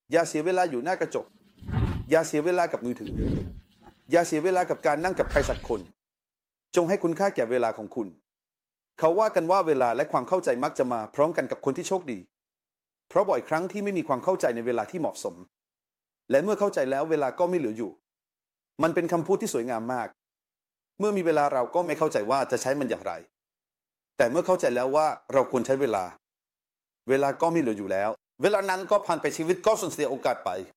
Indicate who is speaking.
Speaker 1: อย่าเสียเวลาอยู่หน้ากระจกอย่าเสียเวลากับมือถืออย่าเสียเวลากับการนั่งกับใครสักคนจงให้คุณค่าแก่เวลาของคุณเขาว่ากันว่าเวลาและความเข้าใจมักจะมาพร้อมกันกับคนที่โชคดีเพราะบ่อยครั้งที่ไม่มีความเข้าใจในเวลาที่เหมาะสมและเมื่อเข้าใจแล้วเวลาก็ไม่เหลืออยู่มันเป็นคำพูดที่สวยงามมากเมื่อมีเวลาเราก็ไม่เข้าใจว่าจะใช้มันอย่างไรแต่เมื่อเข้าใจแล้วว่าเราควรใช้เวลาก็ไม่เหลืออยู่แล้วเวลานั้นก็ผ่านไปชีวิตก็สูญเสียโอกาสไป